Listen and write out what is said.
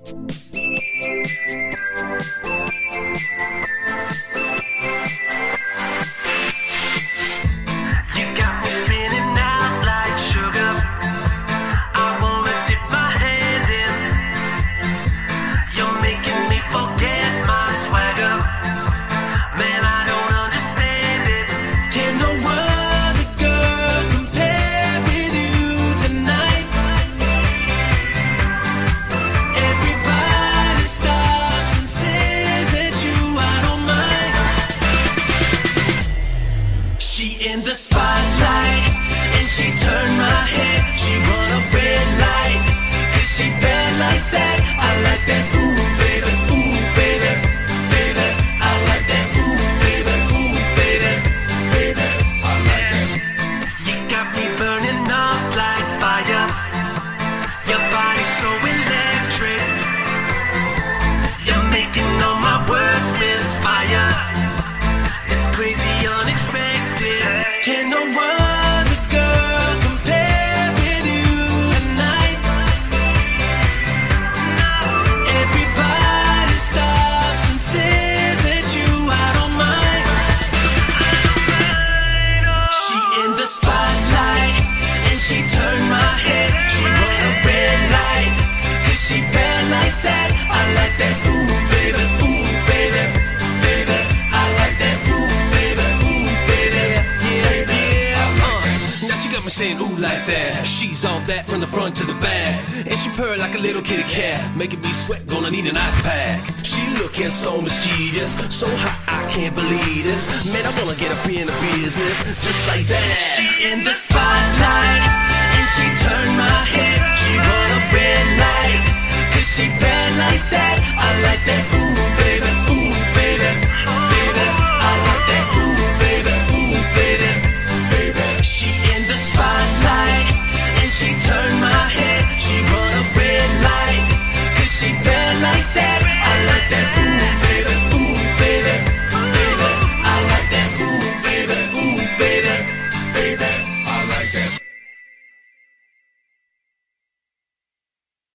In the spotlight, and she turned my head. She run a red light, 'cause she bad like that. I like that, ooh baby, baby. I like that, ooh baby, baby. I like that. You got me burning up like fire. Your body's so electric. You're making all my words misfire. It's crazy, unexpected. Can no other girl compare with you tonight? Everybody stops and stares at you. I don't mind. She in the spotlight, and she turned my head. She run a red light, 'cause she bad like that. I like that, ooh baby, baby. I like that, ooh baby, Now she got me saying ooh like that. She's all that from the front to the back, and she purr like a little kitty cat, making me sweat, gonna need an ice pack. She looking so mischievous, so hot I can't believe this. Man, I wanna get up in the business, just like that. She in the spotlight, and she turned my head.